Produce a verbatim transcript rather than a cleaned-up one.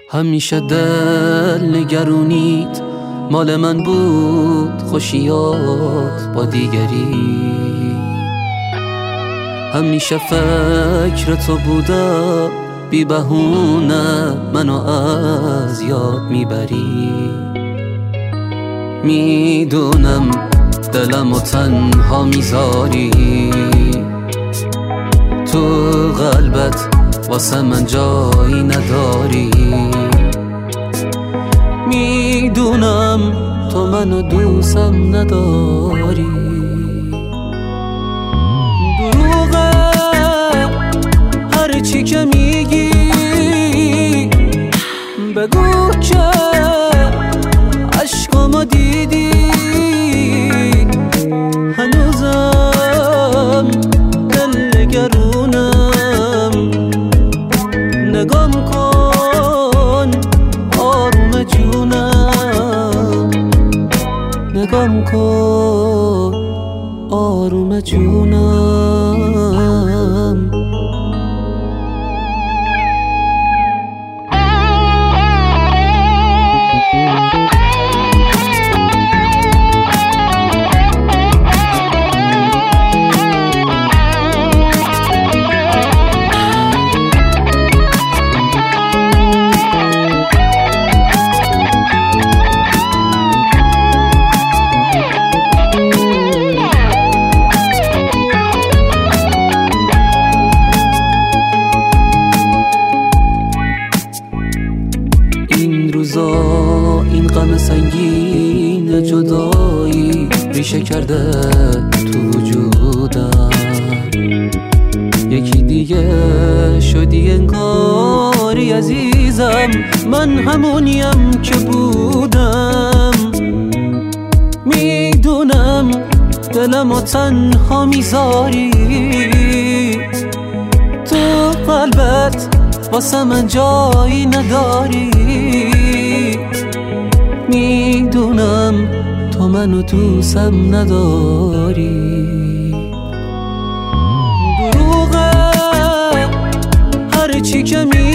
همیشه دل نگرونیت مال من بود، خوشیات با دیگری. همیشه فکر تو بودم، بی بهونه منو از یاد میبری. میدونم دلمو تنها میذاری، تو قلبت واسه من جایی نداری. میدونم تو منو دوستم نداری. دروغه هر چی که میگی، بگو که عشقامو دیدی. هنوزم دل نگرونم، نگام کن آروم جونم، نگام کن آروم جونم. این روزا این غم سنگین جدایی ریشه کرده تو وجودم. یکی دیگه شدی انگاری عزیزم، من همونیم که بودم. میدونم دلمو تنها میذاری، تو قلبت واسه من جایی نداری. میدونم تو منو دوستم نداری. دروغه هر چی که می